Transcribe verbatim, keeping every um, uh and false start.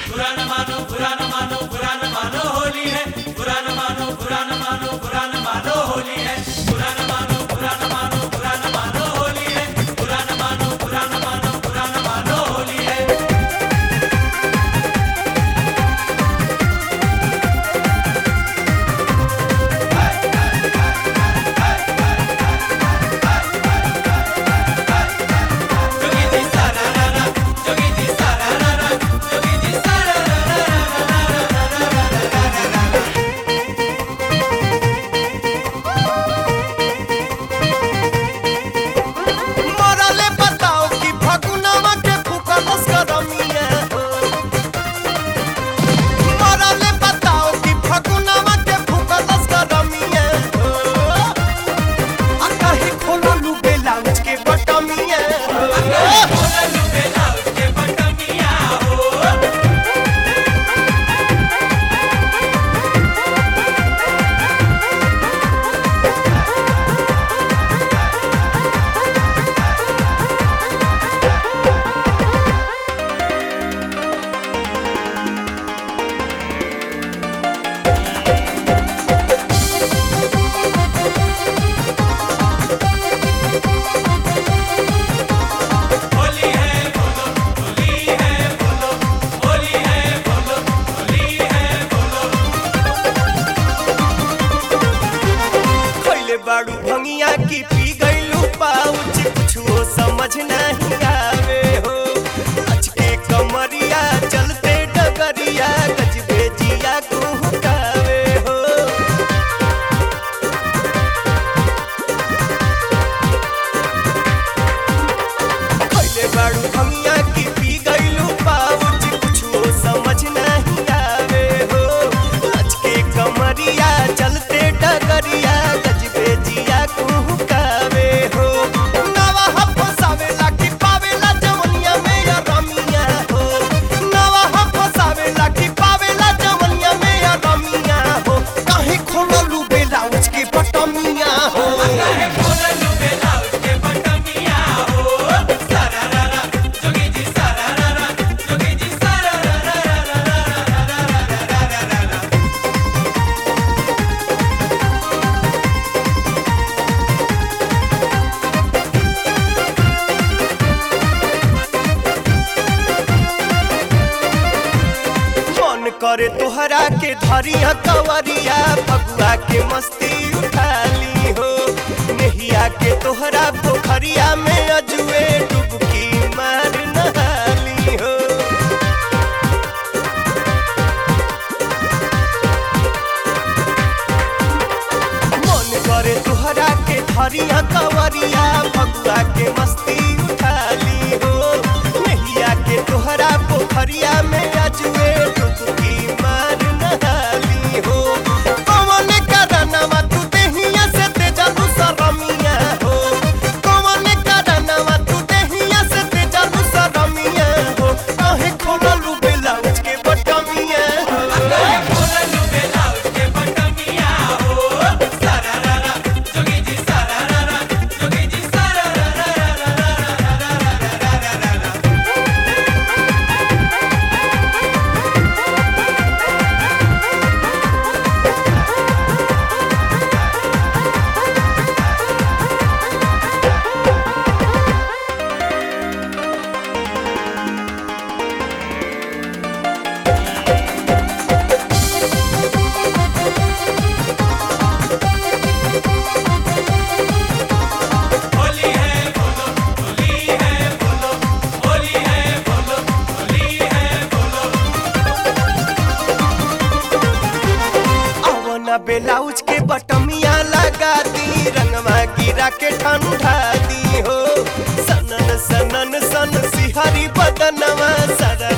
बुरा न मानो बुरा न मानो बुरा न मानो होली है बुरा न मानो बुरा न मानो बुरा न मानो होली है बुरा न मानो बुरा न मानो बुरा न मानो होली है बुरा न मानो बुरा न मानो बुरा न मानो होली है। बाड़ू भंगिया की पी गईलू पाउच कुछो समझ नहीं आवे हो अचके कमरिया चलते डगरिया गजबे जिया को हुकावे हो खइले बाड़ू भंगिया की पी गईलू पाउच कुछो समझ नहीं आवे हो अचके कमरिया चलते डगरिया जिया को हुकावे हो नवा हफ्फो सावेला की पावेला जवनिया में या रमिया हो नवा हफ्फो सावेला की पावेला जवनिया में या रमिया हो काहे खोललू बेलाउज के बटमिया हो काहे खोललू बेलाउज के बटमिया हो सारारारा जोगी जी सारारारा जोगी जी सारारारा करे तोहरा के धरिया कवरिया फगुआ के मस्ती उठाली हो नहिया के तोहरा पोखरिया में अजुए डुबकी मार नहाली हो मन करे तोहरा के धरिया कवरिया फगुआ के मस्ती उठाली हो नहिया के तोहरा पोखरिया में अजुए बेलाउज के बटमिया लगा दी रंगवा गिरा के ठंडा दी हो सनन सनन सन सिहरी बदनवा सरा